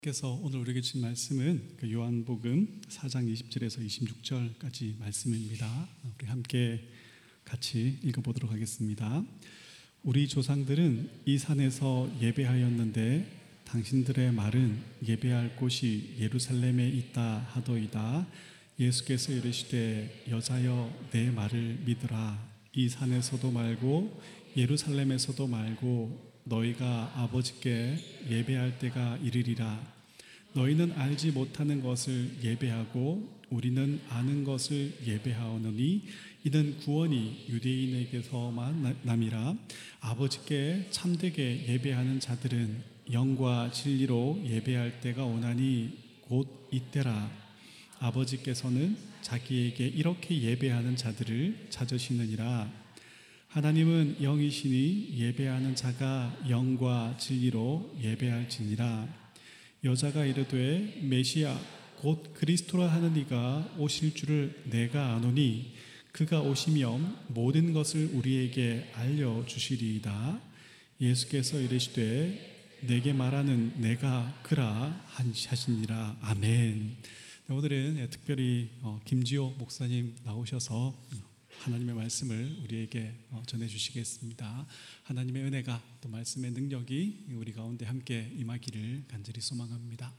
께서 오늘 우리에게 주신 말씀은 요한복음 4장 20절에서 26절까지 말씀입니다. 우리 함께 같이 읽어보도록 하겠습니다. 우리 조상들은 이 산에서 예배하였는데 당신들의 말은 예배할 곳이 예루살렘에 있다 하더이다. 예수께서 이르시되 여자여 내 말을 믿으라. 이 산에서도 말고 예루살렘에서도 말고 너희가 아버지께 예배할 때가 이르리라. 너희는 알지 못하는 것을 예배하고 우리는 아는 것을 예배하오노니 이는 구원이 유대인에게서만 남이라. 아버지께 참되게 예배하는 자들은 영과 진리로 예배할 때가 오나니 곧 이때라. 아버지께서는 자기에게 이렇게 예배하는 자들을 찾으시느니라. 하나님은 영이시니 예배하는 자가 영과 진리로 예배할지니라. 여자가 이르되 메시아 곧 그리스도라 하는 이가 오실 줄을 내가 아노니 그가 오시면 모든 것을 우리에게 알려주시리이다. 예수께서 이르시되 내게 말하는 내가 그라 하시니라. 아멘. 오늘은 특별히 김지호 목사님 나오셔서 하나님의 말씀을 우리에게 전해주시겠습니다. 하나님의 은혜가 또 말씀의 능력이 우리 가운데 함께 임하기를 간절히 소망합니다.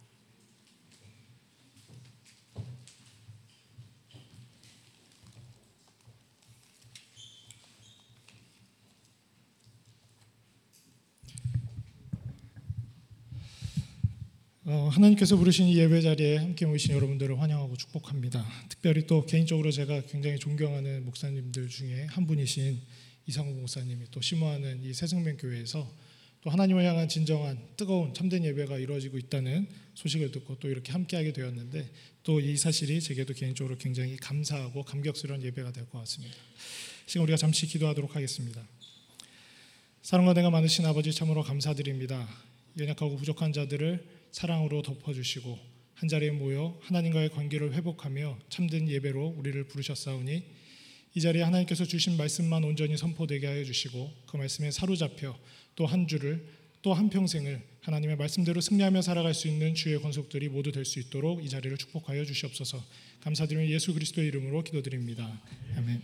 하나님께서 부르신 이 예배 자리에 함께 모이신 여러분들을 환영하고 축복합니다. 특별히 또 개인적으로 제가 굉장히 존경하는 목사님들 중에 한 분이신 이상우 목사님이 또 심호하는 이 새생명교회에서 또 하나님을 향한 진정한 뜨거운 참된 예배가 이루어지고 있다는 소식을 듣고 또 이렇게 함께하게 되었는데 또 이 사실이 제게도 개인적으로 굉장히 감사하고 감격스러운 예배가 될 것 같습니다. 지금 우리가 잠시 기도하도록 하겠습니다. 사랑과 은혜가 많으신 아버지 참으로 감사드립니다. 연약하고 부족한 자들을 사랑으로 덮어주시고 한자리에 모여 하나님과의 관계를 회복하며 참된 예배로 우리를 부르셨사오니 이 자리에 하나님께서 주신 말씀만 온전히 선포되게 하여 주시고 그 말씀에 사로잡혀 또 한 주를 또 한평생을 하나님의 말씀대로 승리하며 살아갈 수 있는 주의 권속들이 모두 될 수 있도록 이 자리를 축복하여 주시옵소서. 감사드리며 예수 그리스도의 이름으로 기도드립니다. 아멘.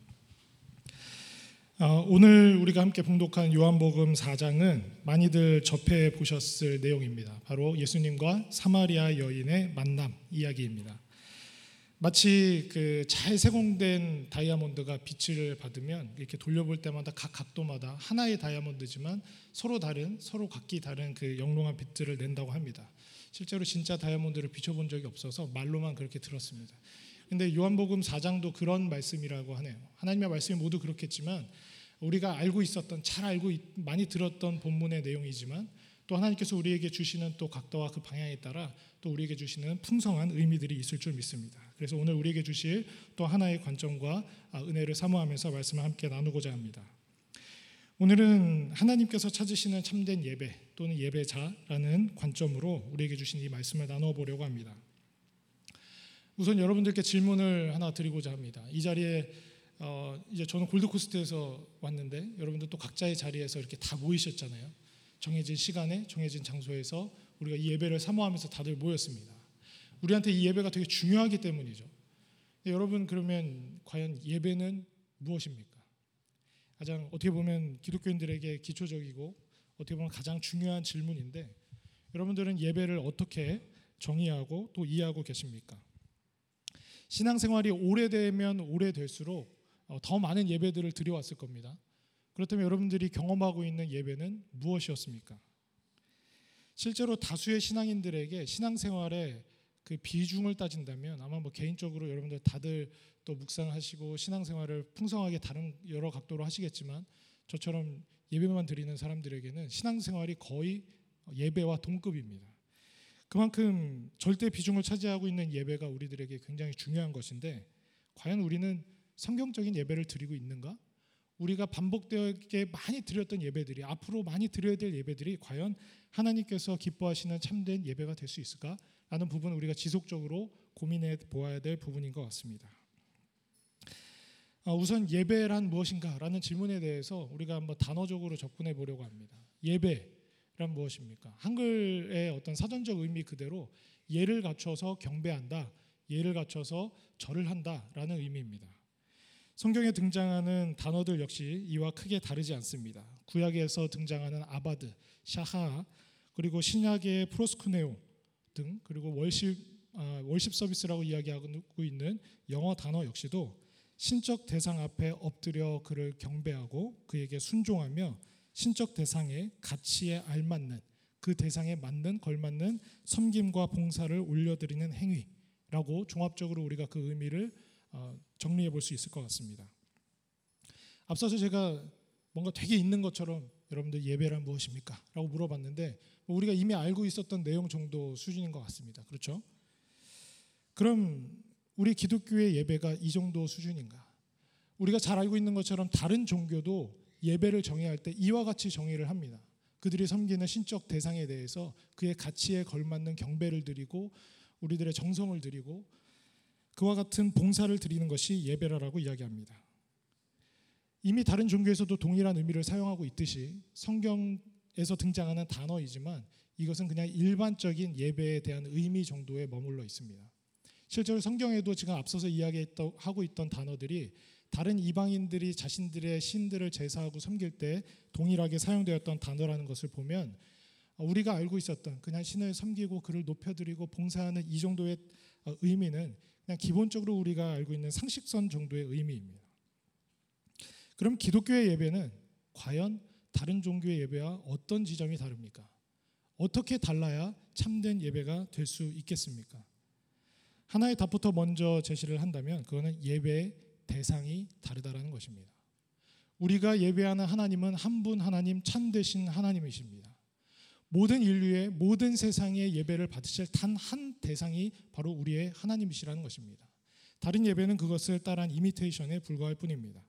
오늘 우리가 함께 봉독한 요한복음 4장은 많이들 접해 보셨을 내용입니다. 바로 예수님과 사마리아 여인의 만남 이야기입니다. 마치 그 잘 세공된 다이아몬드가 빛을 받으면 이렇게 돌려볼 때마다 각 각도마다 하나의 다이아몬드지만 서로 각기 다른 그 영롱한 빛들을 낸다고 합니다. 실제로 진짜 다이아몬드를 비춰본 적이 없어서 말로만 그렇게 들었습니다. 근데 요한복음 4장도 그런 말씀이라고 하네요. 하나님의 말씀이 모두 그렇겠지만 우리가 많이 들었던 본문의 내용이지만 또 하나님께서 우리에게 주시는 또 각도와 그 방향에 따라 또 우리에게 주시는 풍성한 의미들이 있을 줄 믿습니다. 그래서 오늘 우리에게 주실 또 하나의 관점과 은혜를 사모하면서 말씀을 함께 나누고자 합니다. 오늘은 하나님께서 찾으시는 참된 예배 또는 예배자라는 관점으로 우리에게 주신 이 말씀을 나누어 보려고 합니다. 우선 여러분들께 질문을 하나 드리고자 합니다. 이 자리에 이제 저는 골드코스트에서 왔는데 여러분들 또 각자의 자리에서 이렇게 다 모이셨잖아요. 정해진 시간에 정해진 장소에서 우리가 이 예배를 사모하면서 다들 모였습니다. 우리한테 이 예배가 되게 중요하기 때문이죠. 여러분 그러면 과연 예배는 무엇입니까? 가장 어떻게 보면 기독교인들에게 기초적이고 어떻게 보면 가장 중요한 질문인데 여러분들은 예배를 어떻게 정의하고 또 이해하고 계십니까? 신앙생활이 오래되면 오래될수록 더 많은 예배들을 드려왔을 겁니다. 그렇다면 여러분들이 경험하고 있는 예배는 무엇이었습니까? 실제로 다수의 신앙인들에게 신앙생활의 그 비중을 따진다면 아마 개인적으로 여러분들 다들 또 묵상하시고 신앙생활을 풍성하게 다른 여러 각도로 하시겠지만 저처럼 예배만 드리는 사람들에게는 신앙생활이 거의 예배와 동급입니다. 그만큼 절대 비중을 차지하고 있는 예배가 우리들에게 굉장히 중요한 것인데 과연 우리는 성경적인 예배를 드리고 있는가? 우리가 반복되게 많이 드렸던 예배들이 앞으로 많이 드려야 될 예배들이 과연 하나님께서 기뻐하시는 참된 예배가 될 수 있을까? 라는 부분을 우리가 지속적으로 고민해 보아야 될 부분인 것 같습니다. 우선 예배란 무엇인가? 라는 질문에 대해서 우리가 한번 단어적으로 접근해 보려고 합니다. 예배 무엇입니까? 한글의 어떤 사전적 의미 그대로 예를 갖춰서 경배한다, 예를 갖춰서 절을 한다라는 의미입니다. 성경에 등장하는 단어들 역시 이와 크게 다르지 않습니다. 구약에서 등장하는 아바드, 샤하, 그리고 신약의 프로스쿠네오 등, 그리고 월십 서비스라고 이야기하고 있는 영어 단어 역시도 신적 대상 앞에 엎드려 그를 경배하고 그에게 순종하며 신적 대상의 가치에 알맞는, 그 대상에 맞는 걸맞는 섬김과 봉사를 올려드리는 행위라고 종합적으로 우리가 그 의미를 정리해 볼 수 있을 것 같습니다. 앞서서 제가 뭔가 되게 있는 것처럼 여러분들 예배란 무엇입니까? 라고 물어봤는데 우리가 이미 알고 있었던 내용 정도 수준인 것 같습니다. 그렇죠? 그럼 우리 기독교의 예배가 이 정도 수준인가? 우리가 잘 알고 있는 것처럼 다른 종교도 예배를 정의할 때 이와 같이 정의를 합니다. 그들이 섬기는 신적 대상에 대해서 그의 가치에 걸맞는 경배를 드리고 우리들의 정성을 드리고 그와 같은 봉사를 드리는 것이 예배라고 이야기합니다. 이미 다른 종교에서도 동일한 의미를 사용하고 있듯이 성경에서 등장하는 단어이지만 이것은 그냥 일반적인 예배에 대한 의미 정도에 머물러 있습니다. 실제로 성경에도 지금 앞서서 이야기하고 있던 단어들이 다른 이방인들이 자신들의 신들을 제사하고 섬길 때 동일하게 사용되었던 단어라는 것을 보면 우리가 알고 있었던 그냥 신을 섬기고 그를 높여드리고 봉사하는 이 정도의 의미는 그냥 기본적으로 우리가 알고 있는 상식선 정도의 의미입니다. 그럼 기독교의 예배는 과연 다른 종교의 예배와 어떤 지점이 다릅니까? 어떻게 달라야 참된 예배가 될 수 있겠습니까? 하나의 답부터 먼저 제시를 한다면 그거는 예배의 대상이 다르다라는 것입니다. 우리가 예배하는 하나님은 한 분 하나님 참되신 하나님이십니다. 모든 인류의 모든 세상의 예배를 받으실 단 한 대상이 바로 우리의 하나님이시라는 것입니다. 다른 예배는 그것을 따른 이미테이션에 불과할 뿐입니다.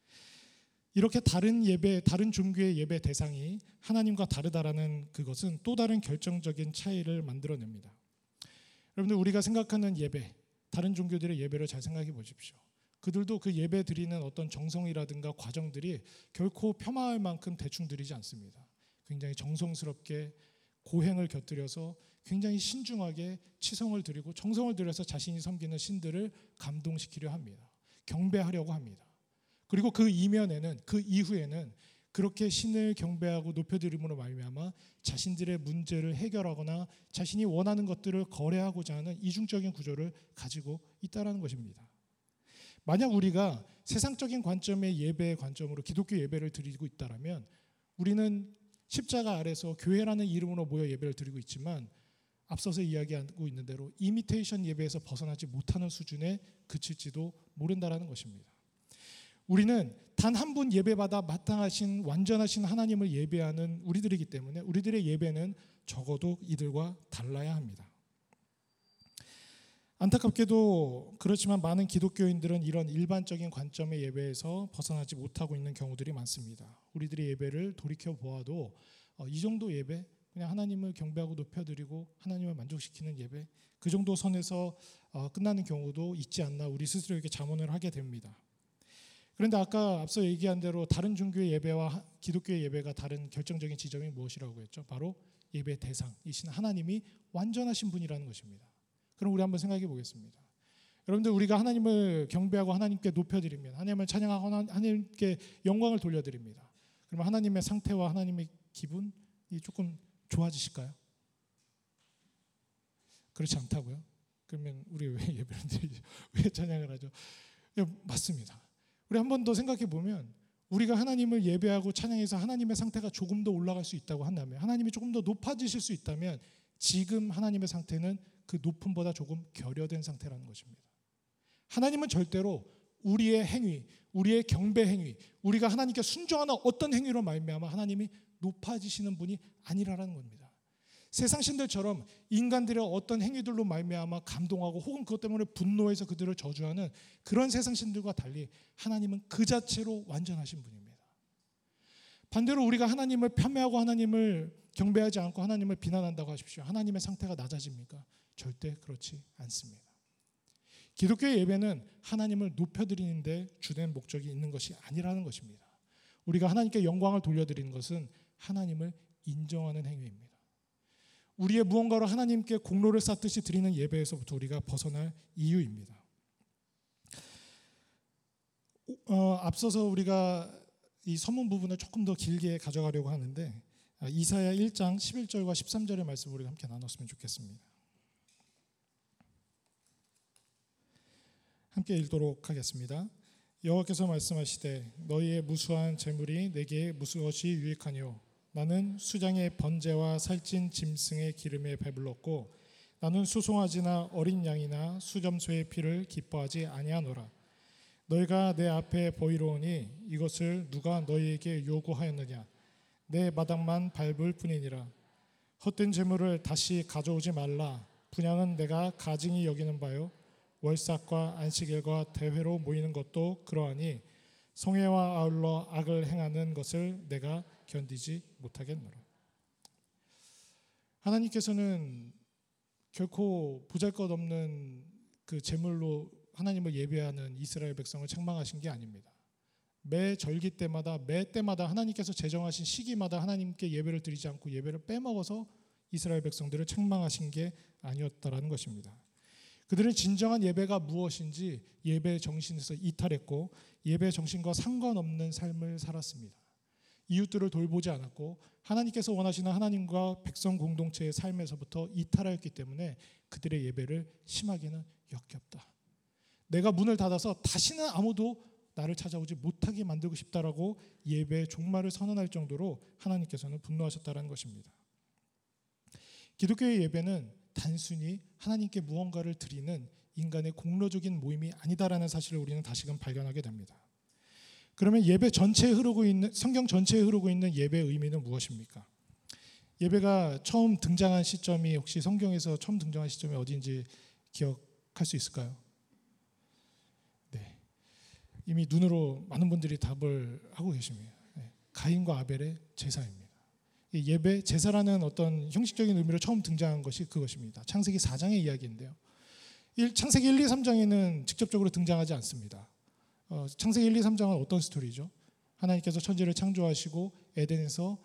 이렇게 다른 예배, 다른 종교의 예배 대상이 하나님과 다르다라는 그것은 또 다른 결정적인 차이를 만들어냅니다. 여러분들 우리가 생각하는 예배, 다른 종교들의 예배를 잘 생각해 보십시오. 그들도 그 예배 드리는 어떤 정성이라든가 과정들이 결코 폄하할 만큼 대충 드리지 않습니다. 굉장히 정성스럽게 고행을 곁들여서 굉장히 신중하게 치성을 드리고 정성을 들여서 자신이 섬기는 신들을 감동시키려 합니다. 경배하려고 합니다. 그리고 그 이면에는, 그 이후에는 그렇게 신을 경배하고 높여드림으로 말미암아 자신들의 문제를 해결하거나 자신이 원하는 것들을 거래하고자 하는 이중적인 구조를 가지고 있다는 것입니다. 만약 우리가 세상적인 관점의 예배의 관점으로 기독교 예배를 드리고 있다면 우리는 십자가 아래서 교회라는 이름으로 모여 예배를 드리고 있지만 앞서서 이야기하고 있는 대로 이미테이션 예배에서 벗어나지 못하는 수준에 그칠지도 모른다는 것입니다. 우리는 단 한 분 예배받아 마땅하신 완전하신 하나님을 예배하는 우리들이기 때문에 우리들의 예배는 적어도 이들과 달라야 합니다. 안타깝게도 그렇지만 많은 기독교인들은 이런 일반적인 관점의 예배에서 벗어나지 못하고 있는 경우들이 많습니다. 우리들의 예배를 돌이켜 보아도 이 정도 예배, 그냥 하나님을 경배하고 높여드리고 하나님을 만족시키는 예배, 그 정도 선에서 끝나는 경우도 있지 않나 우리 스스로에게 자문을 하게 됩니다. 그런데 아까 앞서 얘기한 대로 다른 종교의 예배와 기독교의 예배가 다른 결정적인 지점이 무엇이라고 했죠? 바로 예배 대상이신 하나님이 완전하신 분이라는 것입니다. 그럼 우리 한번 생각해 보겠습니다. 여러분들 우리가 하나님을 경배하고 하나님께 높여드리면 하나님을 찬양하고 하나님께 영광을 돌려드립니다. 그러면 하나님의 상태와 하나님의 기분이 조금 좋아지실까요? 그렇지 않다고요? 그러면 우리 왜 예배를 드리죠? 왜 찬양을 하죠? 맞습니다. 우리 한 번 더 생각해 보면 우리가 하나님을 예배하고 찬양해서 하나님의 상태가 조금 더 올라갈 수 있다고 한다면 하나님이 조금 더 높아지실 수 있다면 지금 하나님의 상태는 그 높음보다 조금 결여된 상태라는 것입니다. 하나님은 절대로 우리의 행위, 우리의 경배 행위, 우리가 하나님께 순종하는 어떤 행위로 말미암아 하나님이 높아지시는 분이 아니라는 겁니다. 세상 신들처럼 인간들의 어떤 행위들로 말미암아 감동하고 혹은 그것 때문에 분노해서 그들을 저주하는 그런 세상 신들과 달리 하나님은 그 자체로 완전하신 분입니다. 반대로 우리가 하나님을 폄훼하고 하나님을 경배하지 않고 하나님을 비난한다고 하십시오. 하나님의 상태가 낮아집니까? 절대 그렇지 않습니다. 기독교의 예배는 하나님을 높여드리는 데 주된 목적이 있는 것이 아니라는 것입니다. 우리가 하나님께 영광을 돌려드리는 것은 하나님을 인정하는 행위입니다. 우리의 무언가로 하나님께 공로를 쌓듯이 드리는 예배에서부터 우리가 벗어날 이유입니다. 앞서서 우리가 이 서문 부분을 조금 더 길게 가져가려고 하는데 이사야 1장 11절과 13절의 말씀을 우리가 함께 나눴으면 좋겠습니다. 함께 읽도록 하겠습니다. 여호와께서 말씀하시되 너희의 무수한 재물이 내게 무엇이 유익하뇨? 나는 수장의 번제와 살찐 짐승의 기름에 배불렀고 나는 수송아지나 어린 양이나 수점소의 피를 기뻐하지 아니하노라. 너희가 내 앞에 보이로오니 이것을 누가 너희에게 요구하였느냐? 내 마당만 밟을 뿐이니라. 헛된 재물을 다시 가져오지 말라. 분향은 내가 가증히 여기는 바요 월삭과 안식일과 대회로 모이는 것도 그러하니 성회와 아울러 악을 행하는 것을 내가 견디지 못하겠노라. 하나님께서는 결코 보잘것없는 그 제물로 하나님을 예배하는 이스라엘 백성을 책망하신 게 아닙니다. 매 절기 때마다 매 때마다 하나님께서 제정하신 시기마다 하나님께 예배를 드리지 않고 예배를 빼먹어서 이스라엘 백성들을 책망하신 게 아니었다라는 것입니다. 그들은 진정한 예배가 무엇인지 예배 정신에서 이탈했고 예배 정신과 상관없는 삶을 살았습니다. 이웃들을 돌보지 않았고 하나님께서 원하시는 하나님과 백성 공동체의 삶에서부터 이탈하였기 때문에 그들의 예배를 심하게는 역겹다. 내가 문을 닫아서 다시는 아무도 나를 찾아오지 못하게 만들고 싶다라고 예배의 종말을 선언할 정도로 하나님께서는 분노하셨다는 것입니다. 기독교의 예배는 단순히 하나님께 무언가를 드리는 인간의 공로적인 모임이 아니다라는 사실을 우리는 다시금 발견하게 됩니다. 그러면 예배 전체에 흐르고 있는 성경 전체에 흐르고 있는 예배의 의미는 무엇입니까? 예배가 처음 등장한 시점이 혹시 성경에서 처음 등장한 시점이 어디인지 기억할 수 있을까요? 네, 이미 눈으로 많은 분들이 답을 하고 계십니다. 네, 가인과 아벨의 제사입니다. 예배, 제사라는 어떤 형식적인 의미로 처음 등장한 것이 그것입니다. 창세기 4장의 이야기인데요. 창세기 1, 2, 3장에는 직접적으로 등장하지 않습니다. 창세기 1, 2, 3장은 어떤 스토리죠? 하나님께서 천지를 창조하시고 에덴에서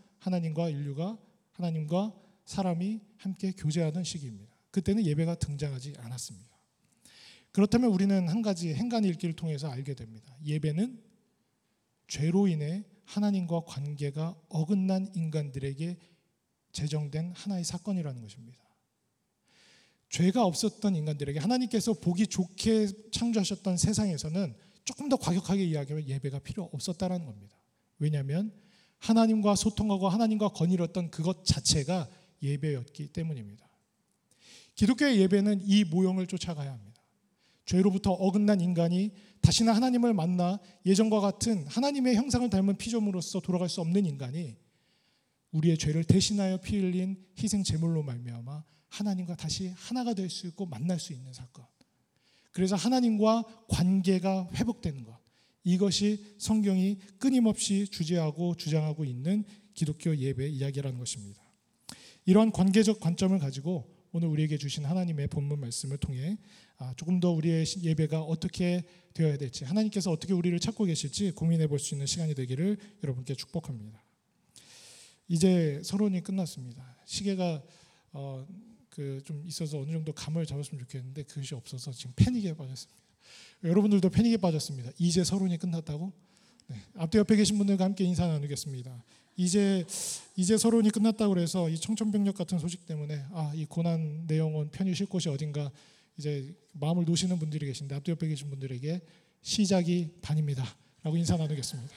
하나님과 사람이 함께 교제하던 시기입니다. 그때는 예배가 등장하지 않았습니다. 그렇다면 우리는 한 가지 행간 읽기를 통해서 알게 됩니다. 예배는 죄로 인해 하나님과 관계가 어긋난 인간들에게 제정된 하나의 사건이라는 것입니다. 죄가 없었던 인간들에게 하나님께서 보기 좋게 창조하셨던 세상에서는 조금 더 과격하게 이야기하면 예배가 필요 없었다는 겁니다. 왜냐하면 하나님과 소통하고 하나님과 거닐었던 그것 자체가 예배였기 때문입니다. 기독교의 예배는 이 모형을 쫓아가야 합니다. 죄로부터 어긋난 인간이 다시는 하나님을 만나 예전과 같은 하나님의 형상을 닮은 피조물로서 돌아갈 수 없는 인간이 우리의 죄를 대신하여 피 흘린 희생 제물로 말미암아 하나님과 다시 하나가 될 수 있고 만날 수 있는 사건. 그래서 하나님과 관계가 회복되는 것. 이것이 성경이 끊임없이 주제하고 주장하고 있는 기독교 예배 이야기라는 것입니다. 이러한 관계적 관점을 가지고 오늘 우리에게 주신 하나님의 본문 말씀을 통해 조금 더 우리의 예배가 어떻게 되어야 될지, 하나님께서 어떻게 우리를 찾고 계실지 고민해 볼 수 있는 시간이 되기를 여러분께 축복합니다. 이제 서론이 끝났습니다. 시계가 좀 있어서 어느 정도 감을 잡았으면 좋겠는데 그것이 없어서 지금 패닉에 빠졌습니다. 여러분들도 패닉에 빠졌습니다. 이제 서론이 끝났다고? 네, 앞뒤 옆에 계신 분들과 함께 인사 나누겠습니다. 이제 서론이 끝났다고 해서 이 청천벽력 같은 소식 때문에 이 고난 내 영혼 편히 쉴 곳이 어딘가 이제 마음을 놓으시는 분들이 계신데 앞뒤 옆에 계신 분들에게 시작이 반입니다 라고 인사 나누겠습니다.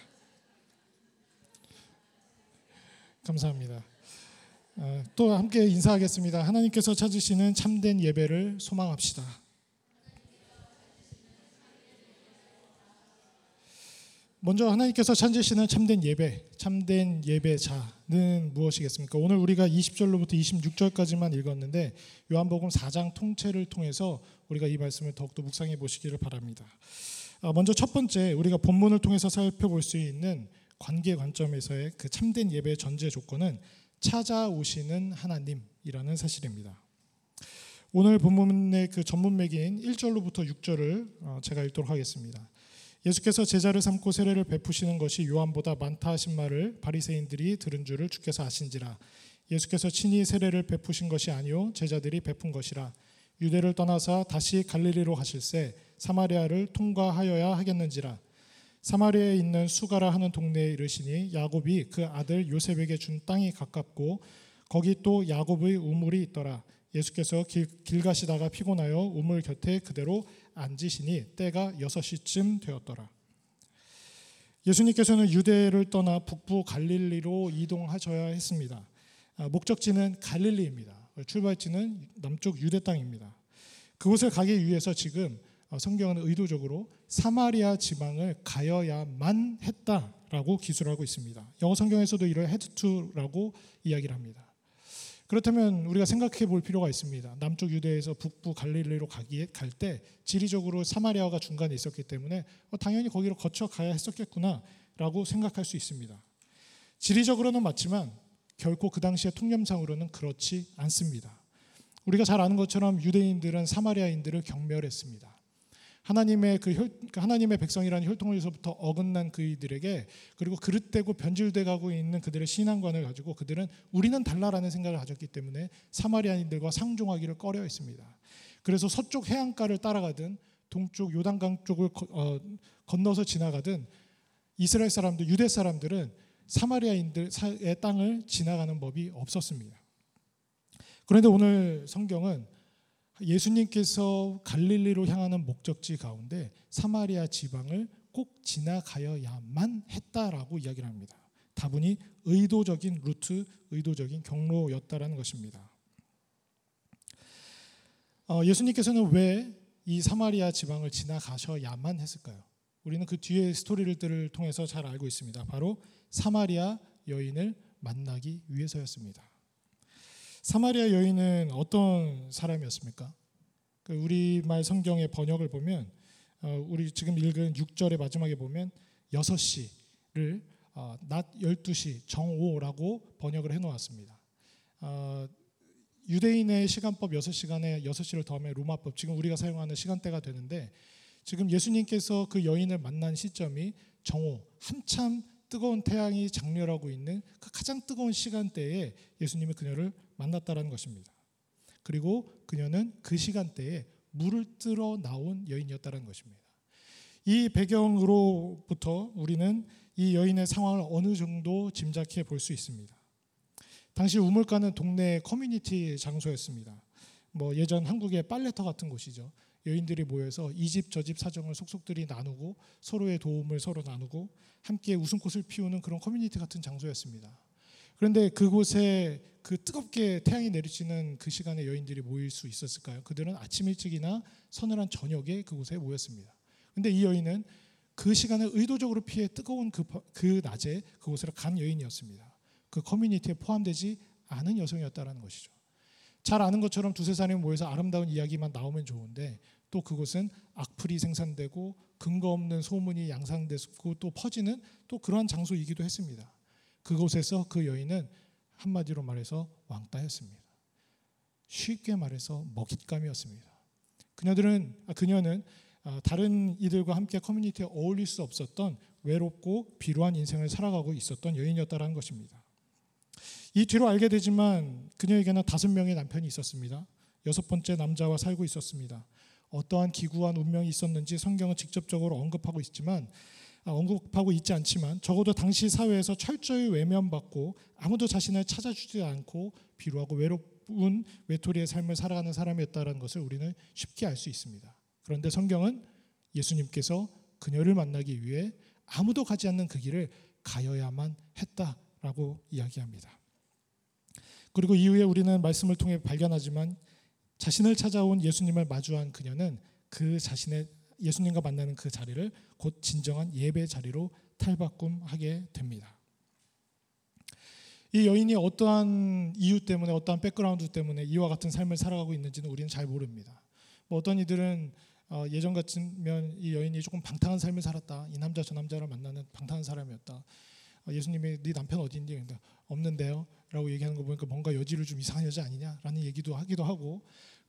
감사합니다. 또 함께 인사하겠습니다. 하나님께서 찾으시는 참된 예배를 소망합시다. 먼저 하나님께서 찾으시는 참된 예배, 참된 예배자는 무엇이겠습니까? 오늘 우리가 20절로부터 26절까지만 읽었는데 요한복음 4장 통째를 통해서 우리가 이 말씀을 더욱더 묵상해 보시기를 바랍니다. 먼저 첫 번째 우리가 본문을 통해서 살펴볼 수 있는 관계 관점에서의 그 참된 예배의 전제 조건은 찾아오시는 하나님이라는 사실입니다. 오늘 본문의 그 전문맥인 1절로부터 6절을 제가 읽도록 하겠습니다. 예수께서 제자를 삼고 세례를 베푸시는 것이 요한보다 많다 하신 말을 바리새인들이 들은 줄을 주께서 아신지라. 예수께서 친히 세례를 베푸신 것이 아니요 제자들이 베푼 것이라. 유대를 떠나사 다시 갈릴리로 가실새 사마리아를 통과하여야 하겠는지라. 사마리아에 있는 수가라 하는 동네에 이르시니 야곱이 그 아들 요셉에게 준 땅이 가깝고 거기 또 야곱의 우물이 있더라. 예수께서 길 가시다가 피곤하여 우물 곁에 그대로 앉으시니 때가 6시쯤 되었더라. 예수님께서는 유대를 떠나 북부 갈릴리로 이동하셔야 했습니다. 목적지는 갈릴리입니다. 출발지는 남쪽 유대 땅입니다. 그곳을 가기 위해서 지금 성경은 의도적으로 사마리아 지방을 가야만 했다라고 기술하고 있습니다. 영어 성경에서도 이를 had to라고 이야기를 합니다. 그렇다면 우리가 생각해 볼 필요가 있습니다. 남쪽 유대에서 북부 갈릴리로 갈 때 지리적으로 사마리아가 중간에 있었기 때문에 당연히 거기로 거쳐 가야 했었겠구나라고 생각할 수 있습니다. 지리적으로는 맞지만 결코 그 당시의 통념상으로는 그렇지 않습니다. 우리가 잘 아는 것처럼 유대인들은 사마리아인들을 경멸했습니다. 하나님의 하나님의 백성이라는 혈통에서부터 어긋난 그이들에게, 그리고 그릇되고 변질돼 가고 있는 그들의 신앙관을 가지고 그들은 우리는 달라라는 생각을 가졌기 때문에 사마리아인들과 상종하기를 꺼려했습니다. 그래서 서쪽 해안가를 따라가든 동쪽 요단강 쪽을 건너서 지나가든 이스라엘 사람들, 유대 사람들은 사마리아인들의 땅을 지나가는 법이 없었습니다. 그런데 오늘 성경은 예수님께서 갈릴리로 향하는 목적지 가운데 사마리아 지방을 꼭 지나가야만 했다라고 이야기를 합니다. 다분히 의도적인 루트, 의도적인 경로였다라는 것입니다. 예수님께서는 왜 이 사마리아 지방을 지나가셔야만 했을까요? 우리는 그 뒤의 스토리를 통해서 잘 알고 있습니다. 바로 사마리아 여인을 만나기 위해서였습니다. 사마리아 여인은 어떤 사람이었습니까? 우리말 성경의 번역을 보면 우리 지금 읽은 6절의 마지막에 보면 6시를 낮 12시 정오라고 번역을 해놓았습니다. 유대인의 시간법 6시간에 6시를 더하면 로마법, 지금 우리가 사용하는 시간대가 되는데, 지금 예수님께서 그 여인을 만난 시점이 정오, 한참 뜨거운 태양이 장렬하고 있는 그 가장 뜨거운 시간대에 예수님이 그녀를 만났다라는 것입니다. 그리고 그녀는 그 시간대에 물을 뜨러 나온 여인이었다는 것입니다. 이 배경으로부터 우리는 이 여인의 상황을 어느 정도 짐작해 볼 수 있습니다. 당시 우물가는 동네 커뮤니티 장소였습니다. 예전 한국의 빨래터 같은 곳이죠. 여인들이 모여서 이 집 저 집 사정을 속속들이 나누고 서로의 도움을 서로 나누고 함께 웃음꽃을 피우는 그런 커뮤니티 같은 장소였습니다. 그런데 그곳에 그 뜨겁게 태양이 내리치는 그 시간에 여인들이 모일 수 있었을까요? 그들은 아침 일찍이나 서늘한 저녁에 그곳에 모였습니다. 그런데 이 여인은 그 시간을 의도적으로 피해 뜨거운 그 낮에 그곳으로 간 여인이었습니다. 그 커뮤니티에 포함되지 않은 여성이었다는 것이죠. 잘 아는 것처럼 두세 사람이 모여서 아름다운 이야기만 나오면 좋은데 또 그곳은 악플이 생산되고 근거 없는 소문이 양산되고 또 퍼지는 또 그러한 장소이기도 했습니다. 그곳에서 그 여인은 한마디로 말해서 왕따였습니다. 쉽게 말해서 먹잇감이었습니다. 그녀는 다른 이들과 함께 커뮤니티에 어울릴 수 없었던 외롭고 비루한 인생을 살아가고 있었던 여인이었다는 것입니다. 이 뒤로 알게 되지만 그녀에게는 5명의 남편이 있었습니다. 6번째 남자와 살고 있었습니다. 어떠한 기구한 운명이 있었는지 성경은 직접적으로 언급하고 있지 않지만 적어도 당시 사회에서 철저히 외면받고 아무도 자신을 찾아주지 않고 비루하고 외로운 외톨이의 삶을 살아가는 사람이었다는 것을 우리는 쉽게 알 수 있습니다. 그런데 성경은 예수님께서 그녀를 만나기 위해 아무도 가지 않는 그 길을 가야만 했다라고 이야기합니다. 그리고 이후에 우리는 말씀을 통해 발견하지만 자신을 찾아온 예수님을 마주한 그녀는 그 자신의 예수님과 만나는 그 자리를 곧 진정한 예배 자리로 탈바꿈하게 됩니다. 이 여인이 어떠한 이유 때문에, 어떠한 백그라운드 때문에 이와 같은 삶을 살아가고 있는지는 우리는 잘 모릅니다. 어떤 이들은 예전 같으면 이 여인이 조금 방탕한 삶을 살았다, 이 남자 저 남자를 만나는 방탕한 사람이었다, 예수님이 네 남편 어디 있니? 없는데요 라고 얘기하는 거 보니까 뭔가 여지를 좀 이상한 여자 아니냐라는 얘기도 하기도 하고,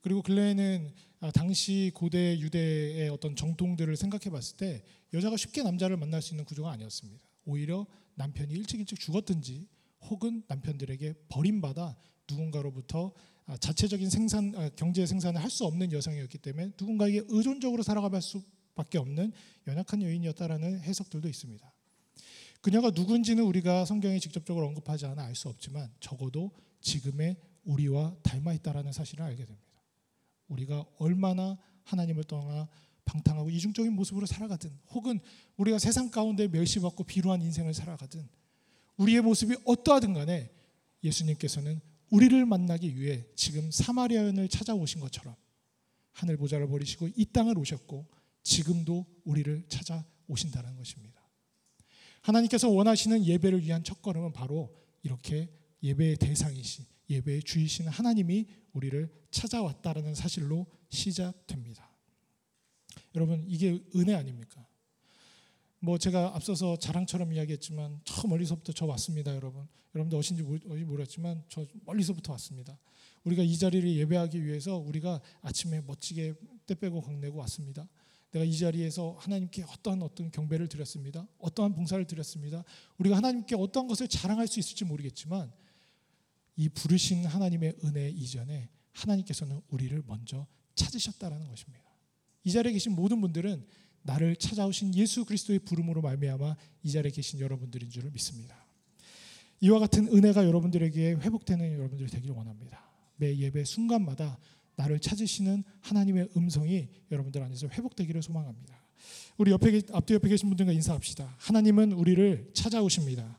그리고 근래에는 당시 고대 유대의 어떤 정통들을 생각해 봤을 때 여자가 쉽게 남자를 만날 수 있는 구조가 아니었습니다. 오히려 남편이 일찍 죽었든지 혹은 남편들에게 버림받아 누군가로부터 자체적인 경제 생산을 할 수 없는 여성이었기 때문에 누군가에게 의존적으로 살아갈 수밖에 없는 연약한 여인이었다라는 해석들도 있습니다. 그녀가 누군지는 우리가 성경에 직접적으로 언급하지 않아 알 수 없지만 적어도 지금의 우리와 닮아 있다라는 사실을 알게 됩니다. 우리가 얼마나 하나님을 떠나 방탕하고 이중적인 모습으로 살아가든 혹은 우리가 세상 가운데 멸시받고 비루한 인생을 살아가든 우리의 모습이 어떠하든 간에 예수님께서는 우리를 만나기 위해 지금 사마리아인을 찾아오신 것처럼 하늘 보좌를 버리시고 이 땅을 오셨고 지금도 우리를 찾아오신다는 것입니다. 하나님께서 원하시는 예배를 위한 첫걸음은 바로 이렇게 예배의 대상이신 예배의 주이신 하나님이 우리를 찾아왔다라는 사실로 시작됩니다. 여러분 이게 은혜 아닙니까? 제가 앞서서 자랑처럼 이야기했지만 저 멀리서부터 저 왔습니다. 여러분들 어신지 모르겠지만 저 멀리서부터 왔습니다. 우리가 이 자리를 예배하기 위해서 우리가 아침에 멋지게 때 빼고 광내고 왔습니다. 내가 이 자리에서 하나님께 어떤 경배를 드렸습니다. 어떠한 봉사를 드렸습니다. 우리가 하나님께 어떠한 것을 자랑할 수 있을지 모르겠지만 이 부르신 하나님의 은혜 이전에 하나님께서는 우리를 먼저 찾으셨다라는 것입니다. 이 자리에 계신 모든 분들은 나를 찾아오신 예수 그리스도의 부름으로 말미암아 이 자리에 계신 여러분들인 줄을 믿습니다. 이와 같은 은혜가 여러분들에게 회복되는 여러분들이 되기를 원합니다. 매 예배 순간마다 나를 찾으시는 하나님의 음성이 여러분들 안에서 회복되기를 소망합니다. 우리 앞뒤 옆에 계신 분들과 인사합시다. 하나님은 우리를 찾아오십니다.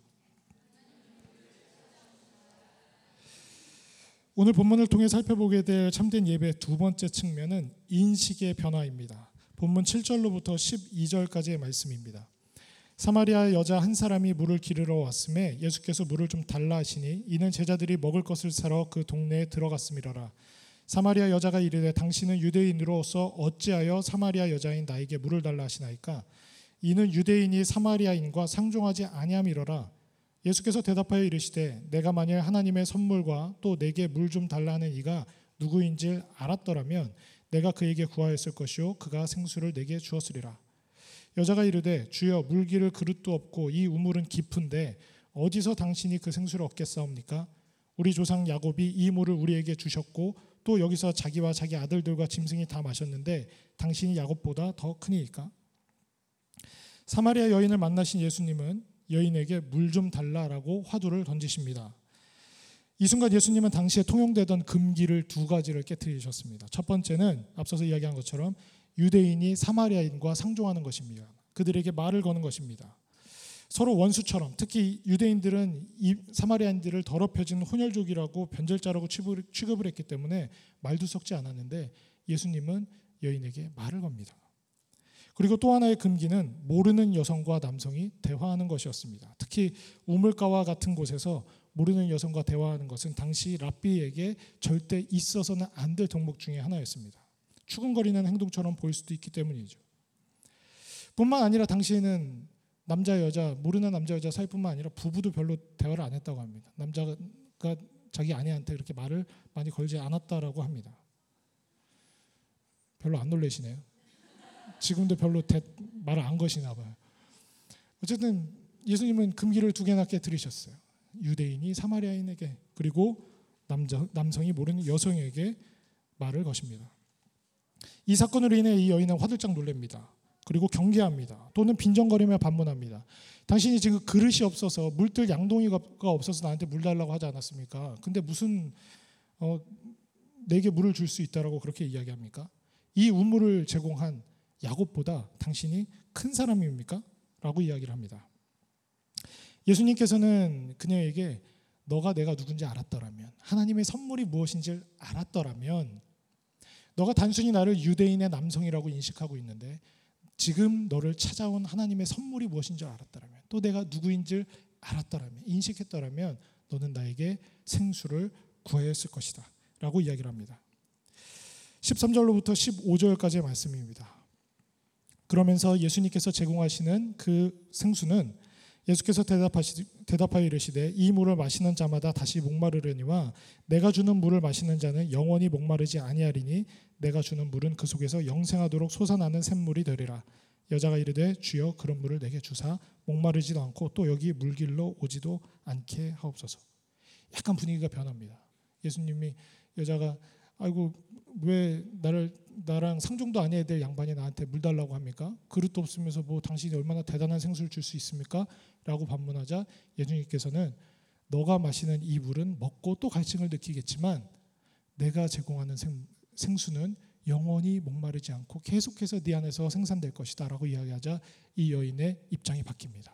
오늘 본문을 통해 살펴보게 될 참된 예배의 두 번째 측면은 인식의 변화입니다. 본문 7절로부터 12절까지의 말씀입니다. 사마리아 여자 한 사람이 물을 기르러 왔음에 예수께서 물을 좀 달라 하시니 이는 제자들이 먹을 것을 사러 그 동네에 들어갔음이러라. 사마리아 여자가 이르되 당신은 유대인으로서 어찌하여 사마리아 여자인 나에게 물을 달라 하시나이까? 이는 유대인이 사마리아인과 상종하지 아니함이러라. 예수께서 대답하여 이르시되 내가 만일 하나님의 선물과 또 내게 물 좀 달라 하는 이가 누구인지 알았더라면 내가 그에게 구하였을 것이요 그가 생수를 내게 주었으리라. 여자가 이르되 주여 물기를 그릇도 없고 이 우물은 깊은데 어디서 당신이 그 생수를 얻겠사옵니까? 우리 조상 야곱이 이 물을 우리에게 주셨고 또 여기서 자기와 자기 아들들과 짐승이 다 마셨는데 당신이 야곱보다 더 크니이까? 사마리아 여인을 만나신 예수님은 여인에게 물 좀 달라라고 화두를 던지십니다. 이 순간 예수님은 당시에 통용되던 금기를 두 가지를 깨트리셨습니다. 첫 번째는 앞서서 이야기한 것처럼 유대인이 사마리아인과 상종하는 것입니다. 그들에게 말을 거는 것입니다. 서로 원수처럼 특히 유대인들은 이 사마리아인들을 더럽혀진 혼혈족이라고 변절자라고 취급을 했기 때문에 말도 섞지 않았는데 예수님은 여인에게 말을 겁니다. 그리고 또 하나의 금기는 모르는 여성과 남성이 대화하는 것이었습니다. 특히 우물가와 같은 곳에서 모르는 여성과 대화하는 것은 당시 랍비에게 절대 있어서는 안 될 덕목 중에 하나였습니다. 추궁거리는 행동처럼 보일 수도 있기 때문이죠. 뿐만 아니라 당시에는 남자 여자 모르는 남자 여자 사이뿐만 아니라 부부도 별로 대화를 안 했다고 합니다. 남자가 자기 아내한테 그렇게 말을 많이 걸지 않았다라고 합니다. 별로 안 놀라시네요. 지금도 별로 말을 안 거시나 봐요. 어쨌든 예수님은 금기를 두 개나 깨뜨리셨어요. 유대인이 사마리아인에게 그리고 남성이 모르는 여성에게 말을 거십니다. 이 사건으로 인해 이 여인은 화들짝 놀랍니다. 그리고 경계합니다. 또는 빈정거리며 반문합니다. 당신이 지금 그릇이 없어서 물들 양동이가 없어서 나한테 물 달라고 하지 않았습니까? 근데 무슨 내게 물을 줄 수 있다라고 그렇게 이야기합니까? 이 우물을 제공한 야곱보다 당신이 큰 사람입니까? 라고 이야기를 합니다. 예수님께서는 그녀에게 너가 내가 누군지 알았더라면 하나님의 선물이 무엇인지 알았더라면 너가 단순히 나를 유대인의 남성이라고 인식하고 있는데 지금 너를 찾아온 하나님의 선물이 무엇인지 알았더라면 또 내가 누구인지 알았더라면 인식했더라면 너는 나에게 생수를 구하였을 것이다 라고 이야기를 합니다. 13절로부터 15절까지의 말씀입니다. 그러면서 예수님께서 제공하시는 그 생수는 예수께서 대답하여 이르시되 이 물을 마시는 자마다 다시 목마르려니와 내가 주는 물을 마시는 자는 영원히 목마르지 아니하리니 내가 주는 물은 그 속에서 영생하도록 솟아나는 샘물이 되리라. 여자가 이르되 주여 그런 물을 내게 주사 목마르지도 않고 또 여기 물길로 오지도 않게 하옵소서. 약간 분위기가 변합니다. 예수님이 여자가 아이고 왜 나랑 상종도 아니어야 될 양반이 나한테 물 달라고 합니까? 그릇도 없으면서 뭐 당신이 얼마나 대단한 생수를 줄 수 있습니까? 라고 반문하자 예수님께서는 너가 마시는 이 물은 먹고 또 갈증을 느끼겠지만 내가 제공하는 생수는 영원히 목마르지 않고 계속해서 네 안에서 생산될 것이다 라고 이야기하자 이 여인의 입장이 바뀝니다.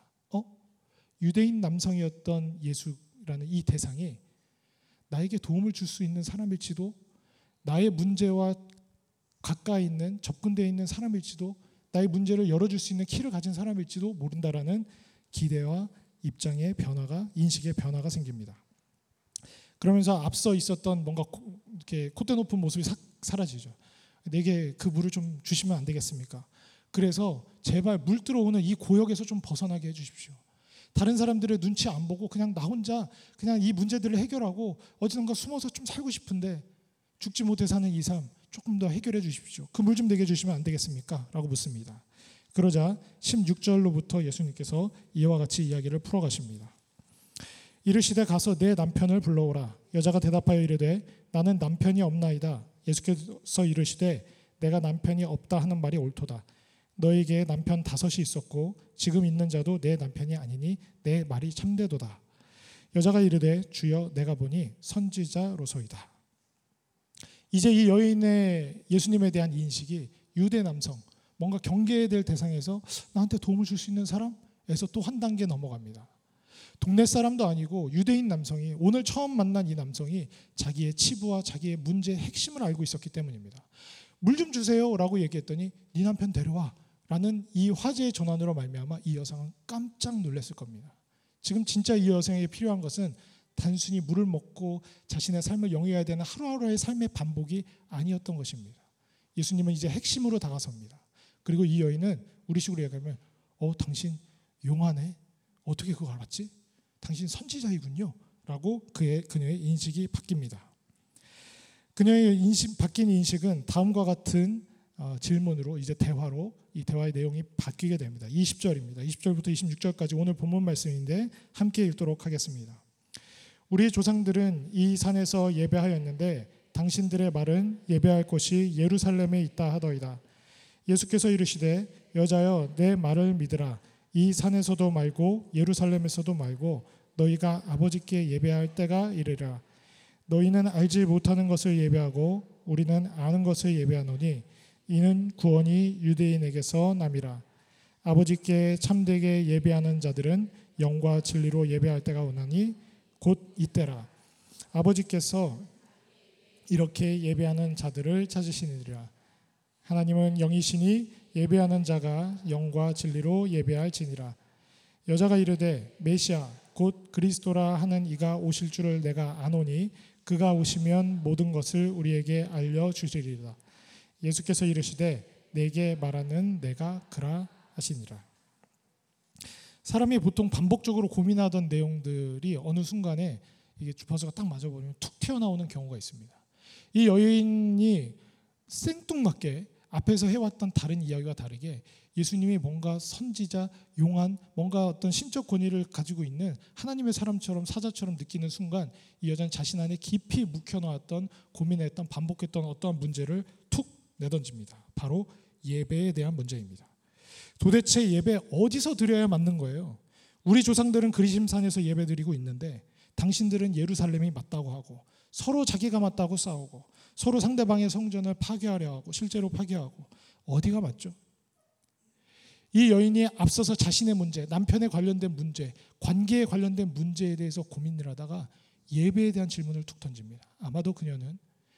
유대인 남성이었던 예수라는 이 대상이 나에게 도움을 줄 수 있는 사람일지도 나의 문제와 가까이 있는 접근되어 있는 사람일지도 나의 문제를 열어줄 수 있는 키를 가진 사람일지도 모른다라는 기대와 입장의 변화가 인식의 변화가 생깁니다. 그러면서 앞서 있었던 뭔가 이렇게 콧대 높은 모습이 사라지죠. 내게 그 물을 좀 주시면 안 되겠습니까? 그래서 제발 물 들어오는 이 고역에서 좀 벗어나게 해주십시오. 다른 사람들의 눈치 안 보고 그냥 나 혼자 그냥 이 문제들을 해결하고 어디선가 숨어서 좀 살고 싶은데 죽지 못해 사는 이 삶 조금 더 해결해 주십시오. 그 물 좀 내게 주시면 안 되겠습니까? 라고 묻습니다. 그러자 16절로부터 예수님께서 이와 같이 이야기를 풀어가십니다. 이르시되 가서 내 남편을 불러오라. 여자가 대답하여 이르되 나는 남편이 없나이다. 예수께서 이르시되 내가 남편이 없다 하는 말이 옳도다. 너에게 남편 5이 있었고 지금 있는 자도 내 남편이 아니니 내 말이 참되도다. 여자가 이르되 주여 내가 보니 선지자로소이다. 이제 이 여인의 예수님에 대한 인식이 유대 남성, 뭔가 경계해야 될 대상에서 나한테 도움을 줄 수 있는 사람에서 또 한 단계 넘어갑니다. 동네 사람도 아니고 유대인 남성이 오늘 처음 만난 이 남성이 자기의 치부와 자기의 문제의 핵심을 알고 있었기 때문입니다. 물 좀 주세요 라고 얘기했더니 네 남편 데려와 라는 이 화제의 전환으로 말미암아 이 여성은 깜짝 놀랐을 겁니다. 지금 진짜 이 여성에게 필요한 것은 단순히 물을 먹고 자신의 삶을 영위해야 되는 하루하루의 삶의 반복이 아니었던 것입니다. 예수님은 이제 핵심으로 다가섭니다. 그리고 이 여인은 우리식으로 얘기하면 당신 용하네? 어떻게 그걸 알았지? 당신 선지자이군요 라고 그녀의 인식이 바뀝니다. 그녀의 바뀐 인식은 다음과 같은 질문으로 이제 대화로 이 대화의 내용이 바뀌게 됩니다. 20절입니다. 20절부터 26절까지 오늘 본문 말씀인데 함께 읽도록 하겠습니다. 우리 조상들은 이 산에서 예배하였는데 당신들의 말은 예배할 곳이 예루살렘에 있다 하더이다. 예수께서 이르시되 여자여 내 말을 믿으라. 이 산에서도 말고 예루살렘에서도 말고 너희가 아버지께 예배할 때가 이르리라. 너희는 알지 못하는 것을 예배하고 우리는 아는 것을 예배하노니 이는 구원이 유대인에게서 남이라. 아버지께 참되게 예배하는 자들은 영과 진리로 예배할 때가 오나니 곧 이때라. 아버지께서 이렇게 예배하는 자들을 찾으시느니라. 하나님은 영이시니 예배하는 자가 영과 진리로 예배할지니라. 여자가 이르되 메시아 곧 그리스도라 하는 이가 오실 줄을 내가 아노니 그가 오시면 모든 것을 우리에게 알려주시리라. 예수께서 이르시되 내게 말하는 내가 그라 하시니라. 사람이 보통 반복적으로 고민하던 내용들이 어느 순간에 이게 주파수가 딱 맞아버리면 툭 튀어나오는 경우가 있습니다. 이 여인이 생뚱맞게 앞에서 해왔던 다른 이야기와 다르게 예수님이 뭔가 선지자, 용한, 뭔가 어떤 신적 권위를 가지고 있는 하나님의 사람처럼 사자처럼 느끼는 순간 이 여자는 자신 안에 깊이 묵혀놓았던 고민했던 반복했던 어떠한 문제를 툭 내던집니다. 바로 예배에 대한 문제입니다. 도대체 예배 어디서 드려야 맞는 거예요? 우리 조상들은 그리심산에서 예배드리고 있는데 당신들은 예루살렘이 맞다고 하고 서로 자기가 맞다고 싸우고 서로 상대방의 성전을 파괴하려 하고 실제로 파괴하고 어디가 맞죠? 이 여인이 앞서서 자신의 문제, 남편에 관련된 문제, 관계에 관련된 문제에 대해서 고민을 하다가 예배에 대한 질문을 툭 던집니다. 아마도 그녀는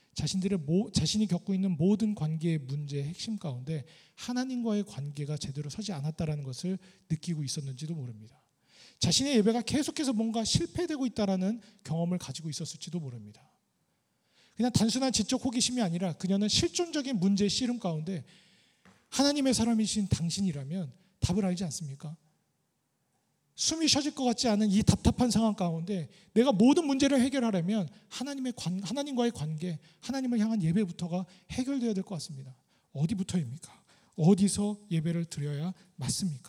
자신이 겪고 있는 모든 관계의 문제의 핵심 가운데 하나님과의 관계가 제대로 서지 않았다는 것을 느끼고 있었는지도 모릅니다. 자신의 예배가 계속해서 뭔가 실패되고 있다는 경험을 가지고 있었을지도 모릅니다. 그냥 단순한 지적 호기심이 아니라 그녀는 실존적인 문제의 씨름 가운데 하나님의 사람이신 당신이라면 답을 알지 않습니까? 숨이 쉬어질 것 같지 않은 이 답답한 상황 가운데 내가 모든 문제를 해결하려면 하나님과의 관계, 하나님을 향한 예배부터가 해결되어야 될 것 같습니다. 어디부터입니까? 어디서 예배를 드려야 맞습니까?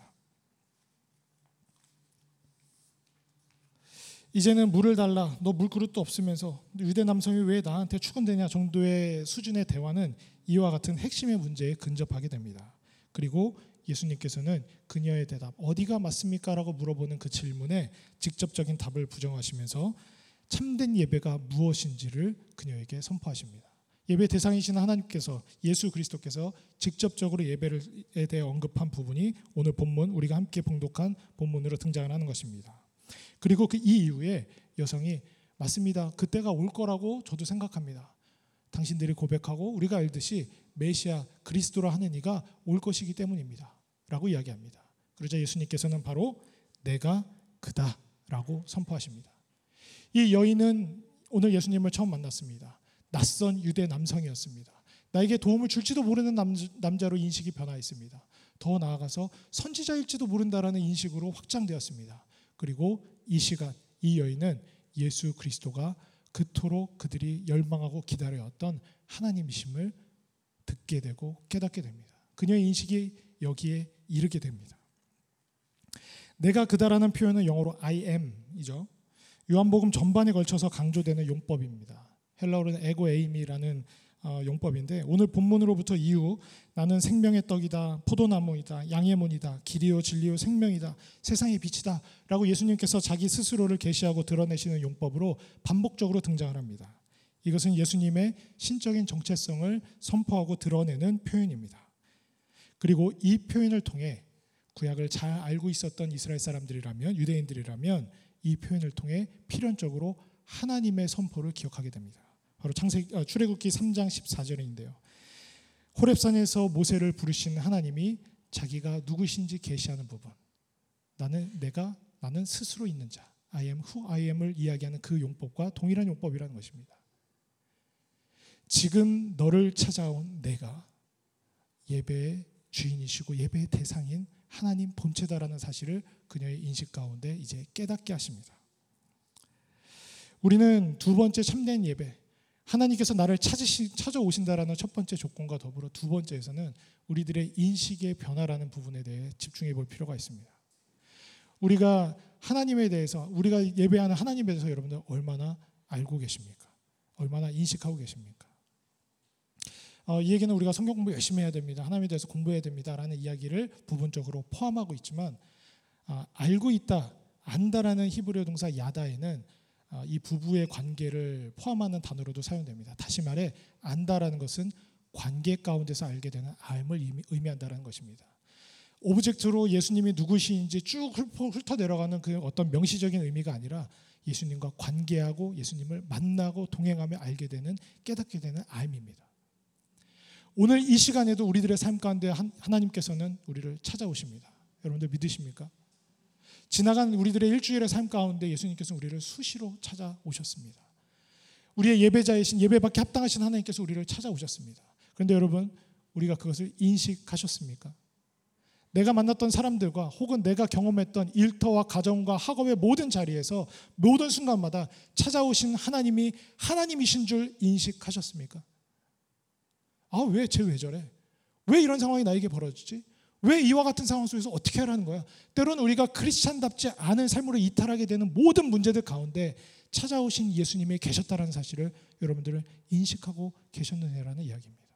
이제는 물을 달라, 너 물그릇도 없으면서 유대 남성이 왜 나한테 추근대냐 정도의 수준의 대화는 이와 같은 핵심의 문제에 근접하게 됩니다. 그리고 예수님께서는 그녀의 대답, 어디가 맞습니까? 라고 물어보는 그 질문에 직접적인 답을 부정하시면서 참된 예배가 무엇인지를 그녀에게 선포하십니다. 예배 대상이신 하나님께서, 예수 그리스도께서 직접적으로 예배에 대해 언급한 부분이 오늘 본문, 우리가 함께 봉독한 본문으로 등장을 하는 것입니다. 그리고 이 이후에 여성이 맞습니다. 그때가 올 거라고 저도 생각합니다. 당신들이 고백하고 우리가 알듯이 메시아 그리스도라 하는 이가 올 것이기 때문입니다. 라고 이야기합니다. 그러자 예수님께서는 바로 내가 그다 라고 선포하십니다. 이 여인은 오늘 예수님을 처음 만났습니다. 낯선 유대 남성이었습니다. 나에게 도움을 줄지도 모르는 남자로 인식이 변화했습니다. 더 나아가서 선지자일지도 모른다라는 인식으로 확장되었습니다. 그리고 이 시간 이 여인은 예수 그리스도가 그토록 그들이 열망하고 기다려왔던 하나님이심을 듣게 되고 깨닫게 됩니다. 그녀의 인식이 여기에 이르게 됩니다. 내가 그다라는 표현은 영어로 I am이죠. 요한복음 전반에 걸쳐서 강조되는 용법입니다. 헬라어로는 에고 에이미라는 용법인데 오늘 본문으로부터 이후 나는 생명의 떡이다, 포도나무이다, 양의 문이다, 길이요 진리요 생명이다, 세상의 빛이다 라고 예수님께서 자기 스스로를 계시하고 드러내시는 용법으로 반복적으로 등장을 합니다. 이것은 예수님의 신적인 정체성을 선포하고 드러내는 표현입니다. 그리고 이 표현을 통해 구약을 잘 알고 있었던 이스라엘 사람들이라면, 유대인들이라면 이 표현을 통해 필연적으로 하나님의 선포를 기억하게 됩니다. 바로 출애굽기 3장 14절인데요. 호렙산에서 모세를 부르신 하나님이 자기가 누구신지 계시하는 부분, 나는 스스로 있는 자, I am who I am을 이야기하는 그 용법과 동일한 용법이라는 것입니다. 지금 너를 찾아온 내가 예배의 주인이시고 예배의 대상인 하나님 본체다라는 사실을 그녀의 인식 가운데 이제 깨닫게 하십니다. 우리는 두 번째 참된 예배, 하나님께서 나를 찾아오신다라는 첫 번째 조건과 더불어 두 번째에서는 우리들의 인식의 변화라는 부분에 대해 집중해 볼 필요가 있습니다. 우리가 하나님에 대해서, 우리가 예배하는 하나님에 대해서 여러분들 얼마나 알고 계십니까? 얼마나 인식하고 계십니까? 이 얘기는 우리가 성경 공부 열심히 해야 됩니다. 하나님에 대해서 공부해야 됩니다라는 이야기를 부분적으로 포함하고 있지만 알고 있다, 안다라는 히브리어 동사 야다에는 이 부부의 관계를 포함하는 단어로도 사용됩니다. 다시 말해 안다라는 것은 관계 가운데서 알게 되는 알을 의미한다는 것입니다. 오브젝트로 예수님이 누구신지 쭉 훑어 내려가는 그 어떤 명시적인 의미가 아니라 예수님과 관계하고 예수님을 만나고 동행하며 알게 되는, 깨닫게 되는 알입니다. 오늘 이 시간에도 우리들의 삶 가운데 하나님께서는 우리를 찾아오십니다. 여러분들 믿으십니까? 지나간 우리들의 일주일의 삶 가운데 예수님께서 우리를 수시로 찾아오셨습니다. 우리의 예배자이신, 예배받기 합당하신 하나님께서 우리를 찾아오셨습니다. 그런데 여러분, 우리가 그것을 인식하셨습니까? 내가 만났던 사람들과 혹은 내가 경험했던 일터와 가정과 학업의 모든 자리에서 모든 순간마다 찾아오신 하나님이 하나님이신 줄 인식하셨습니까? 왜 저래? 왜 이런 상황이 나에게 벌어지지? 왜 이와 같은 상황 속에서 어떻게 하라는 거야? 때로는 우리가 크리스찬답지 않은 삶으로 이탈하게 되는 모든 문제들 가운데 찾아오신 예수님이 계셨다는 사실을 여러분들은 인식하고 계셨느냐라는 이야기입니다.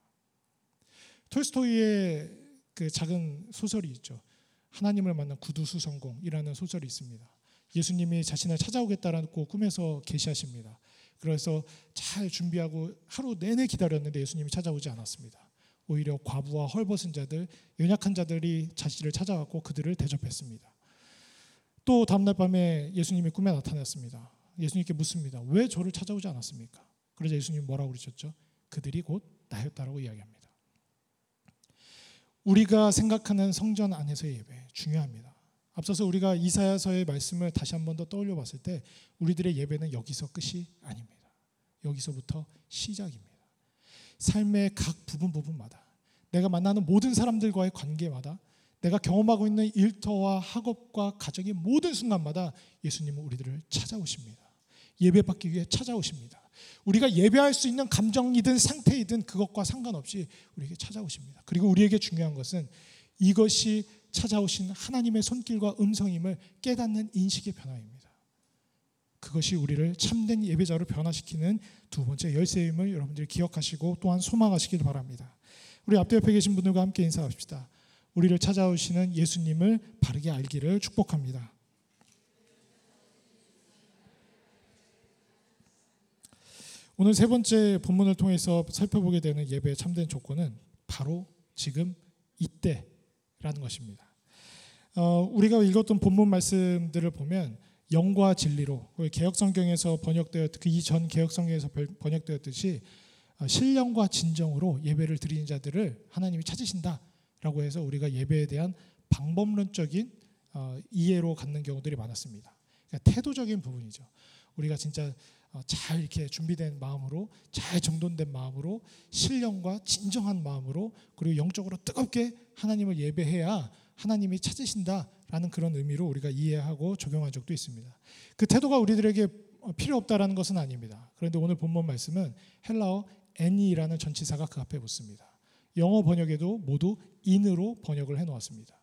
톨스토이의 그 작은 소설이 있죠. 하나님을 만난 구두수성공이라는 소설이 있습니다. 예수님이 자신을 찾아오겠다라고 꿈에서 계시하십니다. 그래서 잘 준비하고 하루 내내 기다렸는데 예수님이 찾아오지 않았습니다. 오히려 과부와 헐벗은 자들, 연약한 자들이 자신을 찾아왔고 그들을 대접했습니다. 또 다음날 밤에 예수님이 꿈에 나타났습니다. 예수님께 묻습니다. 왜 저를 찾아오지 않았습니까? 그러자 예수님이 뭐라고 그러셨죠? 그들이 곧 나였다라고 이야기합니다. 우리가 생각하는 성전 안에서의 예배 중요합니다. 앞서서 우리가 이사야서의 말씀을 다시 한 번 더 떠올려 봤을 때 우리들의 예배는 여기서 끝이 아닙니다. 여기서부터 시작입니다. 삶의 각 부분마다, 내가 만나는 모든 사람들과의 관계마다, 내가 경험하고 있는 일터와 학업과 가정의 모든 순간마다 예수님은 우리들을 찾아오십니다. 예배받기 위해 찾아오십니다. 우리가 예배할 수 있는 감정이든 상태이든 그것과 상관없이 우리에게 찾아오십니다. 그리고 우리에게 중요한 것은 이것이 찾아오신 하나님의 손길과 음성임을 깨닫는 인식의 변화입니다. 그것이 우리를 참된 예배자로 변화시키는 두 번째 열쇠임을 여러분들이 기억하시고 또한 소망하시길 바랍니다. 우리 앞에 옆에 계신 분들과 함께 인사합시다. 우리를 찾아오시는 예수님을 바르게 알기를 축복합니다. 오늘 세 번째 본문을 통해서 살펴보게 되는 예배의 참된 조건은 바로 지금 이때라는 것입니다. 우리가 읽었던 본문 말씀들을 보면 영과 진리로 개역성경에서 번역되었 그 이전 개역성경에서 번역되었듯이 신령과 진정으로 예배를 드리는 자들을 하나님이 찾으신다라고 해서 우리가 예배에 대한 방법론적인 이해로 갖는 경우들이 많았습니다. 그러니까 태도적인 부분이죠. 우리가 진짜 잘 이렇게 준비된 마음으로, 잘 정돈된 마음으로, 신령과 진정한 마음으로, 그리고 영적으로 뜨겁게 하나님을 예배해야 하나님이 찾으신다라는 그런 의미로 우리가 이해하고 적용한 적도 있습니다. 그 태도가 우리들에게 필요 없다라는 것은 아닙니다. 그런데 오늘 본문 말씀은 헬라어 애니라는 전치사가 그 앞에 붙습니다. 영어 번역에도 모두 인으로 번역을 해놓았습니다.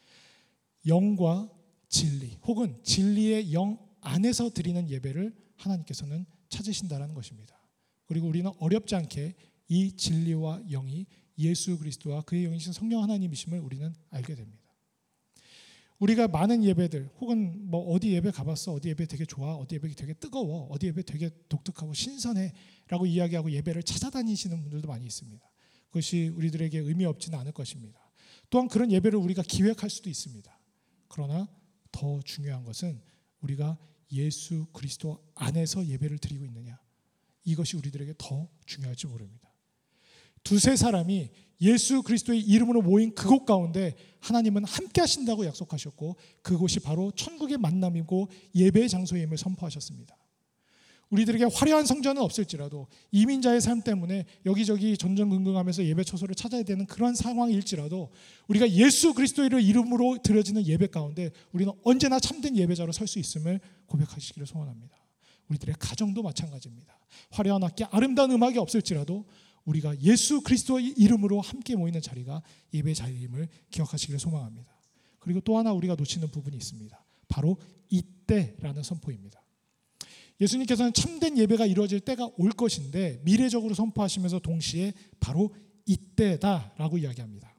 영과 진리 혹은 진리의 영 안에서 드리는 예배를 하나님께서는 찾으신다는 것입니다. 그리고 우리는 어렵지 않게 이 진리와 영이 예수 그리스도와 그의 영이신 성령 하나님이심을 우리는 알게 됩니다. 우리가 많은 예배들 혹은 뭐 어디 예배 가봤어, 어디 예배 되게 좋아, 어디 예배 되게 뜨거워, 어디 예배 되게 독특하고 신선해라고 이야기하고 예배를 찾아다니시는 분들도 많이 있습니다. 그것이 우리들에게 의미 없지는 않을 것입니다. 또한 그런 예배를 우리가 기획할 수도 있습니다. 그러나 더 중요한 것은 우리가 예수 그리스도 안에서 예배를 드리고 있느냐, 이것이 우리들에게 더 중요할지 모릅니다. 두세 사람이 예수 그리스도의 이름으로 모인 그곳 가운데 하나님은 함께 하신다고 약속하셨고 그곳이 바로 천국의 만남이고 예배의 장소임을 선포하셨습니다. 우리들에게 화려한 성전은 없을지라도 이민자의 삶 때문에 여기저기 전전긍긍하면서 예배 처소를 찾아야 되는 그런 상황일지라도 우리가 예수 그리스도의 이름으로 드려지는 예배 가운데 우리는 언제나 참된 예배자로 설 수 있음을 고백하시기를 소원합니다. 우리들의 가정도 마찬가지입니다. 화려한 악기, 아름다운 음악이 없을지라도 우리가 예수 그리스도의 이름으로 함께 모이는 자리가 예배의 자리임을 기억하시기를 소망합니다. 그리고 또 하나 우리가 놓치는 부분이 있습니다. 바로 이때라는 선포입니다. 예수님께서는 참된 예배가 이루어질 때가 올 것인데 미래적으로 선포하시면서 동시에 바로 이때다라고 이야기합니다.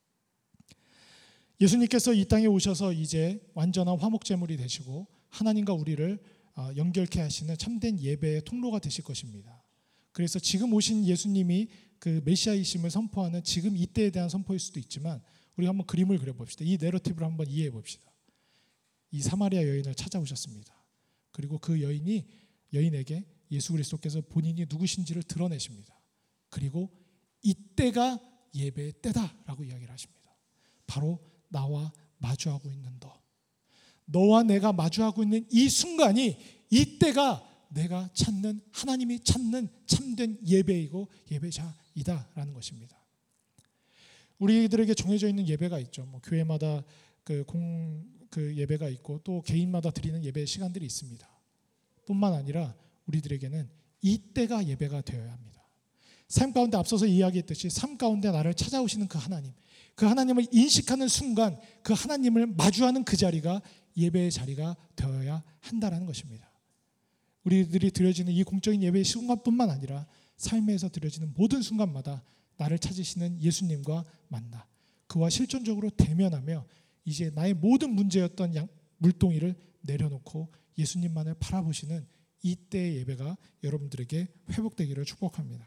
예수님께서 이 땅에 오셔서 이제 완전한 화목제물이 되시고 하나님과 우리를 연결케 하시는 참된 예배의 통로가 되실 것입니다. 그래서 지금 오신 예수님이 그 메시아이심을 선포하는 지금 이때에 대한 선포일 수도 있지만 우리가 한번 그림을 그려봅시다. 이 내러티브를 한번 이해해 봅시다. 이 사마리아 여인을 찾아오셨습니다. 그리고 그 여인에게 예수 그리스도께서 본인이 누구신지를 드러내십니다. 그리고 이때가 예배의 때다라고 이야기를 하십니다. 바로 나와 마주하고 있는 너와 내가 마주하고 있는 이 순간이 이때가 내가 찾는 하나님이 찾는 참된 예배이고 예배자이다라는 것입니다. 우리들에게 정해져 있는 예배가 있죠. 뭐 교회마다 그 예배가 있고 또 개인마다 드리는 예배 시간들이 있습니다. 뿐만 아니라 우리들에게는 이때가 예배가 되어야 합니다. 삶 가운데 앞서서 이야기했듯이 삶 가운데 나를 찾아오시는 그 하나님, 그 하나님을 인식하는 순간 그 하나님을 마주하는 그 자리가 예배의 자리가 되어야 한다는 것입니다. 우리들이 드려지는 이 공적인 예배의 순간뿐만 아니라 삶에서 드려지는 모든 순간마다 나를 찾으시는 예수님과 만나 그와 실존적으로 대면하며 이제 나의 모든 문제였던 물동이를 내려놓고 예수님만을 바라보시는 이때의 예배가 여러분들에게 회복되기를 축복합니다.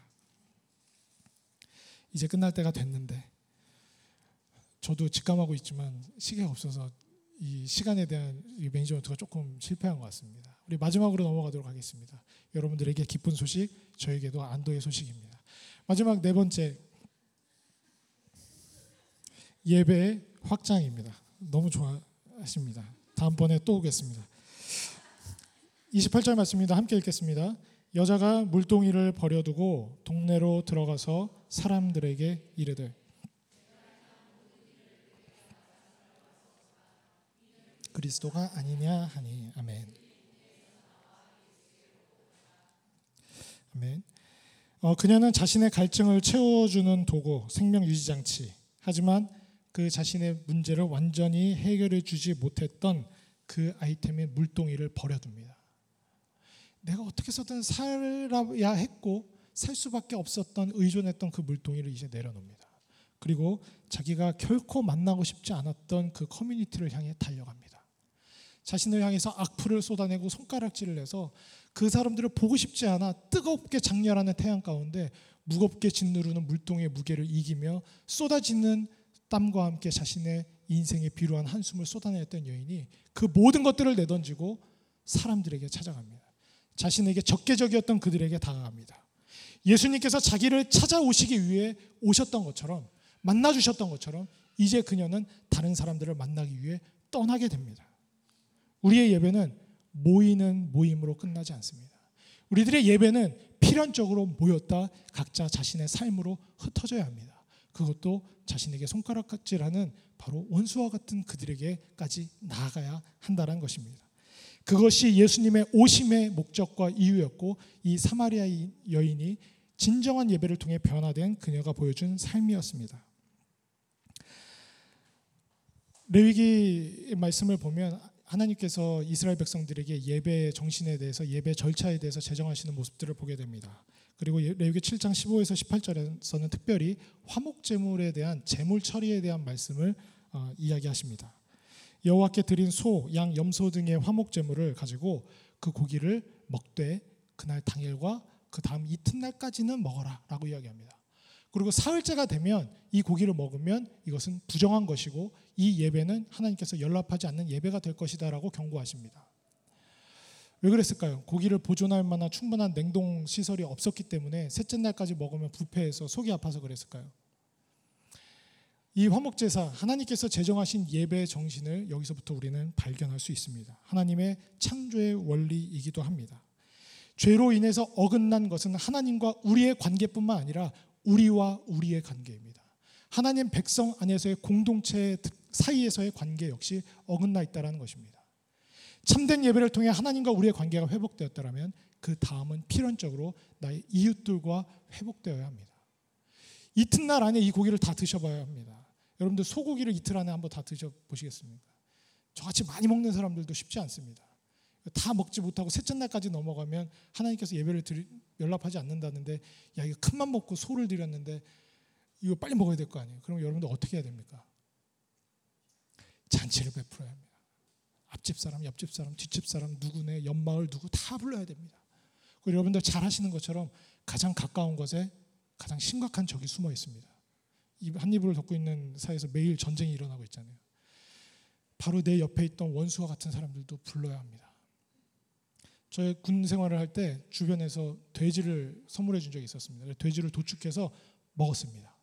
이제 끝날 때가 됐는데 저도 직감하고 있지만 시계가 없어서 이 시간에 대한 이 매니지먼트가 조금 실패한 것 같습니다. 우리 마지막으로 넘어가도록 하겠습니다. 여러분들에게 기쁜 소식, 저에게도 안도의 소식입니다. 마지막 네 번째, 예배의 확장입니다. 너무 좋아하십니다. 다음번에 또 오겠습니다. 28절 말씀입니다. 함께 읽겠습니다. 여자가 물동이를 버려두고 동네로 들어가서 사람들에게 이르되 그리스도가 아니냐 하니. 아멘. 아멘. 그녀는 자신의 갈증을 채워주는 도구, 생명 유지 장치. 하지만 그 자신의 문제를 완전히 해결해 주지 못했던 그 아이템의 물동이를 버려둡니다. 내가 어떻게 해서든 살아야 했고 살 수밖에 없었던, 의존했던 그 물동이를 이제 내려놓습니다. 그리고 자기가 결코 만나고 싶지 않았던 그 커뮤니티를 향해 달려갑니다. 자신을 향해서 악플을 쏟아내고 손가락질을 해서 그 사람들을 보고 싶지 않아 뜨겁게 장렬하는 태양 가운데 무겁게 짓누르는 물동의 무게를 이기며 쏟아지는 땀과 함께 자신의 인생에 비루한 한숨을 쏟아냈던 여인이 그 모든 것들을 내던지고 사람들에게 찾아갑니다. 자신에게 적개적이었던 그들에게 다가갑니다. 예수님께서 자기를 찾아오시기 위해 오셨던 것처럼, 만나주셨던 것처럼 이제 그녀는 다른 사람들을 만나기 위해 떠나게 됩니다. 우리의 예배는 모이는 모임으로 끝나지 않습니다. 우리들의 예배는 필연적으로 모였다 각자 자신의 삶으로 흩어져야 합니다. 그것도 자신에게 손가락질하는 바로 원수와 같은 그들에게까지 나아가야 한다는 것입니다. 그것이 예수님의 오심의 목적과 이유였고, 이 사마리아 여인이 진정한 예배를 통해 변화된 그녀가 보여준 삶이었습니다. 레위기 말씀을 보면 하나님께서 이스라엘 백성들에게 예배 정신에 대해서, 예배 절차에 대해서 제정하시는 모습들을 보게 됩니다. 그리고 레위기 7장 15에서 18절에서는 특별히 화목제물에 대한 제물 처리에 대한 말씀을 이야기하십니다. 여호와께 드린 소, 양, 염소 등의 화목제물을 가지고 그 고기를 먹되 그날 당일과 그 다음 이튿날까지는 먹어라 라고 이야기합니다. 그리고 사흘째가 되면 이 고기를 먹으면 이것은 부정한 것이고 이 예배는 하나님께서 연락하지 않는 예배가 될 것이다 라고 경고하십니다. 왜 그랬을까요? 고기를 보존할 만한 충분한 냉동 시설이 없었기 때문에 셋째 날까지 먹으면 부패해서 속이 아파서 그랬을까요? 이 화목제사, 하나님께서 제정하신 예배의 정신을 여기서부터 우리는 발견할 수 있습니다. 하나님의 창조의 원리이기도 합니다. 죄로 인해서 어긋난 것은 하나님과 우리의 관계뿐만 아니라 우리와 우리의 관계입니다. 하나님 백성 안에서의 공동체 사이에서의 관계 역시 어긋나 있다는 것입니다. 참된 예배를 통해 하나님과 우리의 관계가 회복되었다면 그 다음은 필연적으로 나의 이웃들과 회복되어야 합니다. 이튿날 안에 이 고기를 다 드셔봐야 합니다. 여러분들 소고기를 이틀 안에 한번 다 드셔보시겠습니까? 저같이 많이 먹는 사람들도 쉽지 않습니다. 다 먹지 못하고 셋째 날까지 넘어가면 하나님께서 예배를 연락하지 않는다는데, 야, 이거 큰맘 먹고 소를 드렸는데 이거 빨리 먹어야 될 거 아니에요. 그럼 여러분들 어떻게 해야 됩니까? 잔치를 베풀어야 합니다. 앞집 사람, 옆집 사람, 뒷집 사람, 누구네, 옆마을 누구 다 불러야 됩니다. 그리고 여러분들 잘 하시는 것처럼 가장 가까운 곳에 가장 심각한 적이 숨어 있습니다. 한 이불을 덮고 있는 사이에서 매일 전쟁이 일어나고 있잖아요. 바로 내 옆에 있던 원수와 같은 사람들도 불러야 합니다. 저의 군 생활을 할 때 주변에서 돼지를 선물해 준 적이 있었습니다. 돼지를 도축해서 먹었습니다.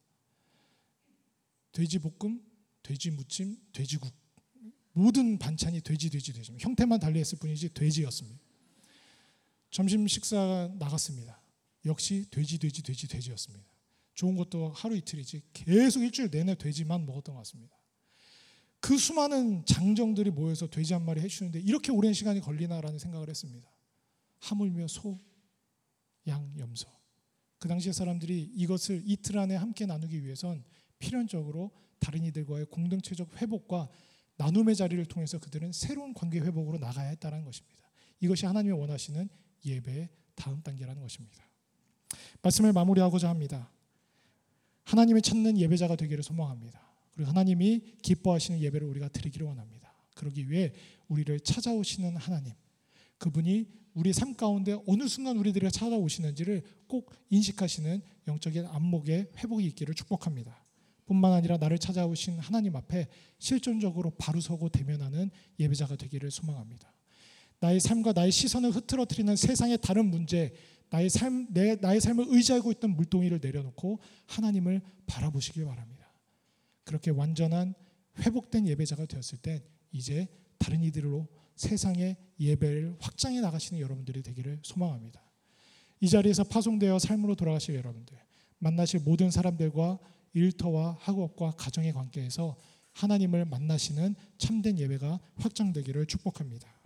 돼지볶음, 돼지무침, 돼지국, 모든 반찬이 돼지. 형태만 달리했을 뿐이지 돼지였습니다. 점심 식사 나갔습니다. 역시 돼지였습니다. 좋은 것도 하루 이틀이지 계속 일주일 내내 돼지만 먹었던 것 같습니다. 그 수많은 장정들이 모여서 돼지 한 마리 해주는데 이렇게 오랜 시간이 걸리나라는 생각을 했습니다. 하물며 소, 양, 염소. 그 당시의 사람들이 이것을 이틀 안에 함께 나누기 위해선 필연적으로 다른 이들과의 공동체적 회복과 나눔의 자리를 통해서 그들은 새로운 관계 회복으로 나가야 했다는 것입니다. 이것이 하나님이 원하시는 예배의 다음 단계라는 것입니다. 말씀을 마무리하고자 합니다. 하나님이 찾는 예배자가 되기를 소망합니다. 그리고 하나님이 기뻐하시는 예배를 우리가 드리기를 원합니다. 그러기 위해 우리를 찾아오시는 하나님, 그분이 우리 삶 가운데 어느 순간 우리들에게 찾아오시는지를 꼭 인식하시는 영적인 안목의 회복이 있기를 축복합니다. 뿐만 아니라 나를 찾아오신 하나님 앞에 실존적으로 바로 서고 대면하는 예배자가 되기를 소망합니다. 나의 삶과 나의 시선을 흐트러뜨리는 세상의 다른 문제, 나의 삶을 의지하고 있던 물동이를 내려놓고 하나님을 바라보시길 바랍니다. 그렇게 완전한 회복된 예배자가 되었을 때 이제 다른 이들로 세상의 예배를 확장해 나가시는 여러분들이 되기를 소망합니다. 이 자리에서 파송되어 삶으로 돌아가실 여러분들, 만나실 모든 사람들과 일터와 학업과 가정의 관계에서 하나님을 만나시는 참된 예배가 확장되기를 축복합니다.